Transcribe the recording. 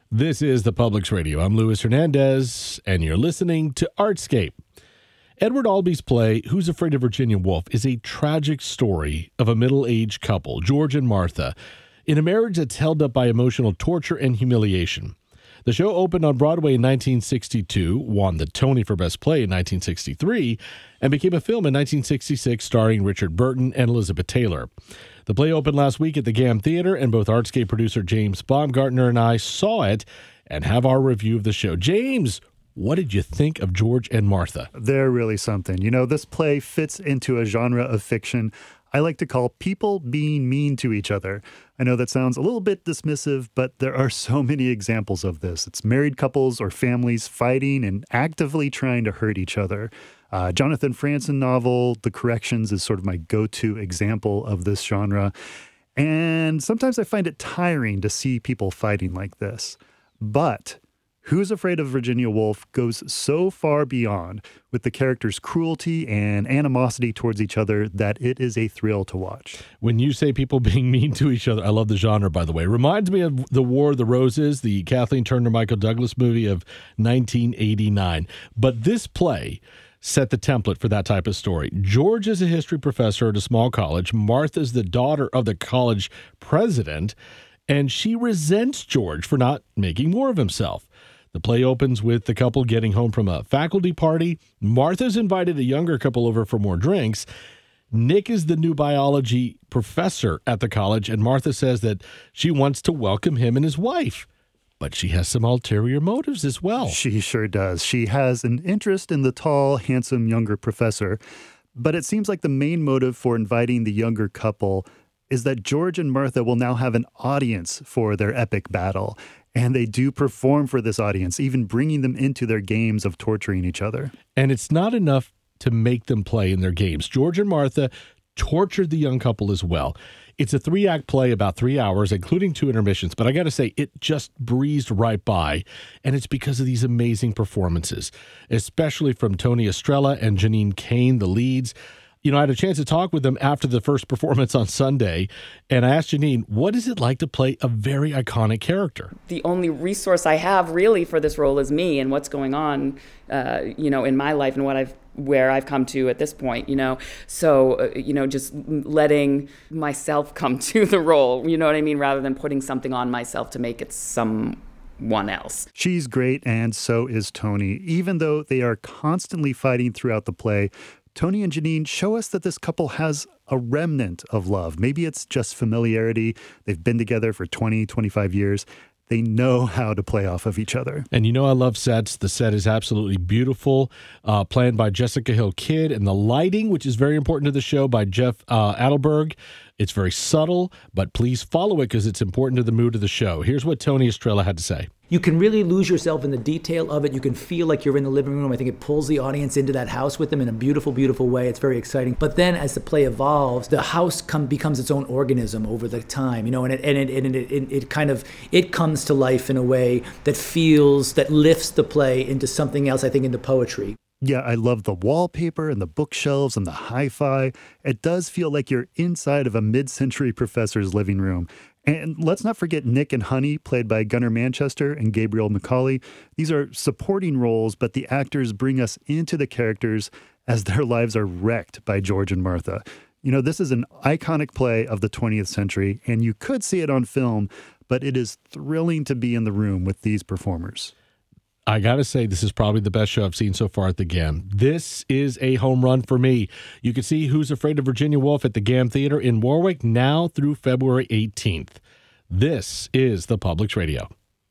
This is the Publix Radio. I'm Luis Hernandez, and you're listening to Artscape. Edward Albee's play, Who's Afraid of Virginia Woolf, is a tragic story of a middle-aged couple, George and Martha, in a marriage that's held up by emotional torture and humiliation. The show opened on Broadway in 1962, won the Tony for Best Play in 1963, and became a film in 1966 starring Richard Burton and Elizabeth Taylor. The play opened last week at the GAM Theater, and both Artscape producer James Baumgartner and I saw it and have our review of the show. James, what did you think of George and Martha? They're really something. You know, this play fits into a genre of fiction I like to call people being mean to each other. I know that sounds a little bit dismissive, but there are so many examples of this. It's married couples or families fighting and actively trying to hurt each other. Jonathan Franzen novel, The Corrections, is sort of my go-to example of this genre. And sometimes I find it tiring to see people fighting like this. But Who's Afraid of Virginia Woolf goes so far beyond with the characters' cruelty and animosity towards each other that it is a thrill to watch. When you say people being mean to each other, I love the genre, by the way. It reminds me of The War of the Roses, the Kathleen Turner, Michael Douglas movie of 1989. But this play set the template for that type of story. George is a history professor at a small college. Martha's the daughter of the college president, and she resents George for not making more of himself. The play opens with the couple getting home from a faculty party. Martha's invited a younger couple over for more drinks. Nick is the new biology professor at the college, and Martha says that she wants to welcome him and his wife. But she has some ulterior motives as well. She sure does. She has an interest in the tall, handsome, younger professor. But it seems like the main motive for inviting the younger couple is that George and Martha will now have an audience for their epic battle. And they do perform for this audience, even bringing them into their games of torturing each other. And it's not enough to make them play in their games. George and Martha tortured the young couple as well. It's a 3-act play, about 3 hours, including 2 intermissions. But I got to say, it just breezed right by. And it's because of these amazing performances, especially from Tony Estrella and Janine Kane, the leads. You know, I had a chance to talk with them after the first performance on Sunday, and I asked Janine, what is it like to play a very iconic character? The only resource I have really for this role is me and what's going on, in my life and where I've come to at this point, So, just letting myself come to the role, you know what I mean, rather than putting something on myself to make it someone else. She's great, and so is Tony. Even though they are constantly fighting throughout the play, Tony and Janine show us that this couple has a remnant of love. Maybe it's just familiarity. They've been together for 20, 25 years. They know how to play off of each other. And I love sets. The set is absolutely beautiful, planned by Jessica Hill Kidd, and the lighting, which is very important to the show, by Jeff Adelberg. It's very subtle, but please follow it because it's important to the mood of the show. Here's what Tony Estrella had to say. You can really lose yourself in the detail of it. You can feel like you're in the living room. I think it pulls the audience into that house with them in a beautiful, beautiful way. It's very exciting. But then as the play evolves, the house becomes its own organism over the time, and it comes to life in a way that lifts the play into something else, I think, into poetry. Yeah, I love the wallpaper and the bookshelves and the hi-fi. It does feel like you're inside of a mid-century professor's living room. And let's not forget Nick and Honey, played by Gunnar Manchester and Gabriel Macaulay. These are supporting roles, but the actors bring us into the characters as their lives are wrecked by George and Martha. This is an iconic play of the 20th century, and you could see it on film, but it is thrilling to be in the room with these performers. I got to say, this is probably the best show I've seen so far at the GAM. This is a home run for me. You can see Who's Afraid of Virginia Woolf at the GAM Theater in Warwick now through February 18th. This is the Publix Radio.